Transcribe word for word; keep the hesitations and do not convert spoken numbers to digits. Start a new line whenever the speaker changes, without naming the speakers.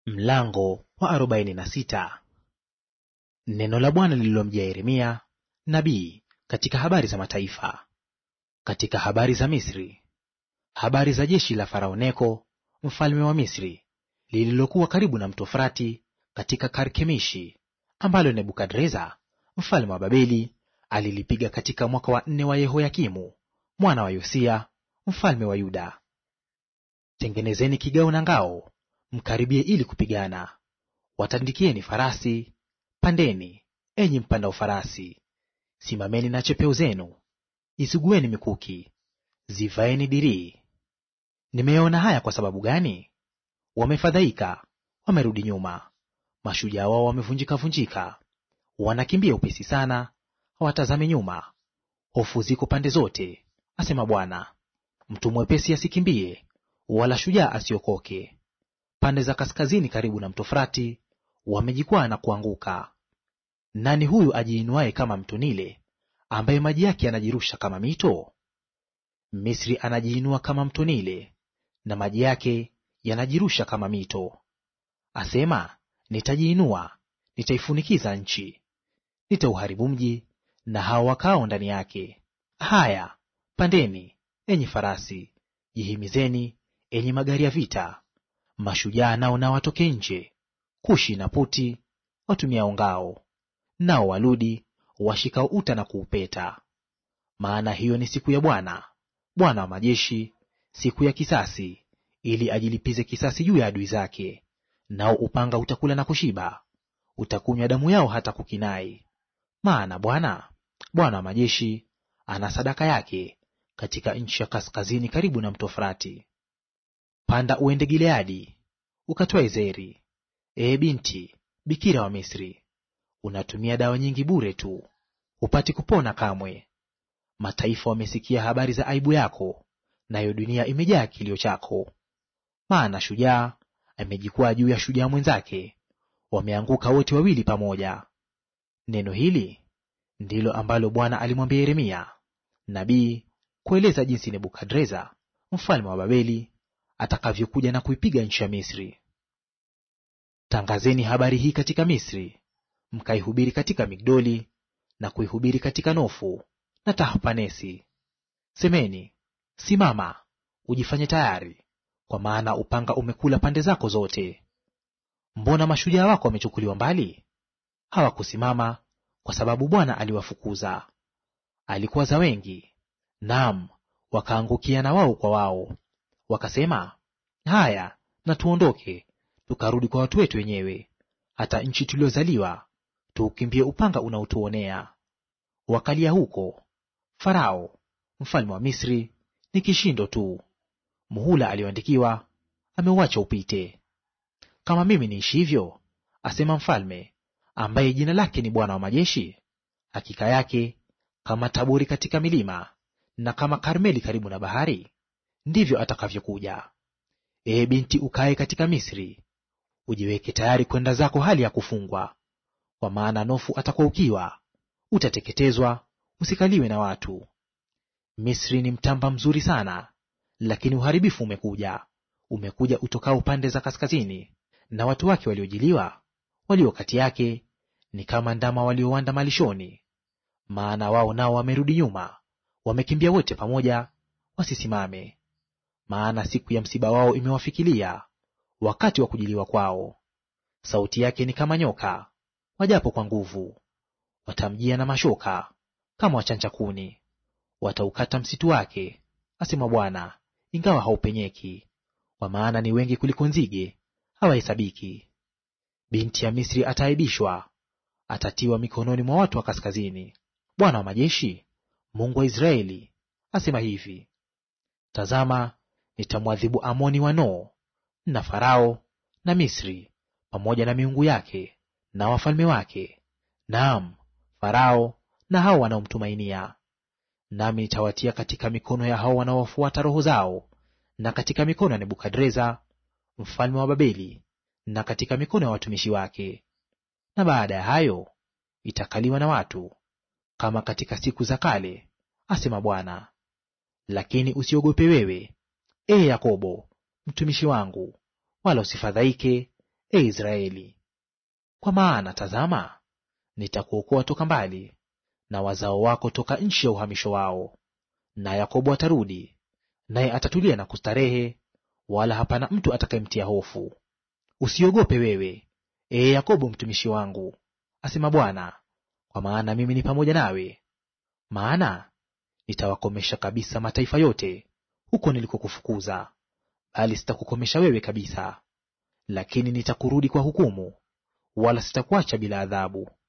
Mlango wa arobaini na sita. Neno la Bwana lililomjia Yeremia nabii katika habari za mataifa. Katika habari za Misri, habari za jeshi la Farao Neko mfalme wa Misri, lililokuwa karibu na mto Frati katika Karkemishi, ambalo Nebukadreza mfalme wa Babeli alilipiga katika mwaka wa nne wa Yehoyakimu mwana wa Yosia mfalme wa Yuda. Tengenezeni kigao na ngao, mkaribie ili kupigana. Watandikieni farasi, pandeni, enyi mpandao farasi. Simameni na chepeo zenu, isugueni mikuki, zivaeni dirii. Nimeona haya kwa sababu gani? Wamefadhaika, wamerudi nyuma, mashujaa wao wamevunjika vunjika, wanakimbia upesi sana, hawatazame nyuma. Hofu ziko pande zote, asema Bwana. Mtu mwepesi asikimbie, wala shujaa asiokoke. Pande za kaskazini karibu na mto Frati wamejikwaa na kuanguka. Nani huyu ajiinuaye kama mto Nile, ambaye maji yake yanajirusha kama mito? Misri anajiinua kama mto Nile, na maji yake yanajirusha kama mito. Asema, nitajiinua, nitaifunikiza nchi, nitauharibu mji na hao wakao ndani yake. Haya, pandeni, enyi farasi, jihimizeni, enyi magari ya vita. Mashujaa nao na watoke nje, Kushi na Puti watumiao ngao, nao Waludi washikao uta na kuupeta. Maana hiyo ni siku ya Bwana, Bwana wa majeshi, siku ya kisasi, ili ajilipize kisasi juu ya adui zake. Nao upanga utakula na kushiba, utakunywa damu yao hata kukinai. Maana Bwana, Bwana wa majeshi, ana sadaka yake katika nchi ya kaskazini karibu na mto Frati. Panda uende Gileadi, ukatwae zeri, ee binti bikira wa Misri. Unatumia dawa nyingi bure tu, hupati kupona kamwe. Mataifa wamesikia habari za aibu yako, nayo dunia imejaa kilio chako. Maana shujaa amejikwaa juu ya shujaa mwenzake, wameanguka wote wawili pamoja. Neno hili ndilo ambalo Bwana alimwambia Yeremia nabii kueleza jinsi Nebukadreza mfalme wa Babeli atakavyokuja na kuipiga nchi ya Misri. Tangazeni habari hii katika Misri, mkaihubiri katika Migdoli, na kuihubiri katika Nofu na Tahpanesi. Semeni, simama, ujifanye tayari, kwa maana upanga umekula pande zako zote. Mbona mashujaa wako wamechukuliwa mbali? Hawakusimama kwa sababu Bwana aliwafukuza. Alikwaza wengi, naam, wakaangukia na wao kwa wao. Wakasema, haya, na tuondoke, tukarudi kwa watu wetu wenyewe, hata nchi tuliozaliwa, tuukimbie upanga unaotuonea. Wakalia huko. Farao mfalme wa Misri ni kishindo tu, muhula alioandikiwa ameuacha upite. Kama mimi niishivyo, asema mfalme, ambaye jina lake ni Bwana wa majeshi, hakika yake kama Tabori katika milima, na kama Karmeli karibu na bahari, ndivyo atakavyokuja. Ee binti ukae katika Misri, ujiweke tayari kwenda zako hali ya kufungwa. Kwa maana Nofu atakuwa ukiwa, utateketezwa, usikaliwe na watu. Misri ni mtamba mzuri sana, lakini uharibifu umekuja, umekuja utokao pande za kaskazini, na watu wake waliojiliwa, walio kati yake, ni kama ndama waliowanda malishoni. Maana wao nao wamerudi nyuma, wamekimbia wote pamoja, wasisimame. Maana siku ya msiba wao imewafikilia, wakati wa kujiliwa kwao. Sauti yake ni kama nyoka, wajapo kwa nguvu. Watamjia na mashoka, kama wachanja kuni. Wataukata msitu wake, asema Bwana, ingawa haupenyeki, kwa maana ni wengi kuliko nzige, hawahesabiki. Binti ya Misri ataaibishwa, atatiwa mikononi mwa watu wa kaskazini. Bwana wa majeshi, Mungu wa Israeli, asema hivi: Tazama, nitamwadhibu Amoni wa No, na Farao na Misri, pamoja na miungu yake na wafalme wake, naam, Farao na hao wanaomtumainia. Nami nitawatia katika mikono ya hao wanaofuata roho zao, na katika mikono ya Nebukadreza mfalme wa Babeli, na katika mikono ya watumishi wake. Na baada ya hayo itakaliwa na watu, kama katika siku za kale, asema Bwana. Lakini usiogope wewe, ee Yakobo, mtumishi wangu, wala usifadhaike, e Israeli. Kwa maana tazama, nitakuokoa toka mbali, na wazao wako toka nchi ya uhamisho wao. Na Yakobo atarudi, naye atatulia na kustarehe, wala hapana mtu atakayemtia hofu. Usiogope wewe, ee Yakobo mtumishi wangu, asema Bwana, kwa maana mimi ni pamoja nawe. Maana nitawakomesha kabisa mataifa yote huko nilikokufukuza, bali sitakukomesha wewe kabisa. Lakini nitakurudi kwa hukumu, wala sitakuacha bila adhabu.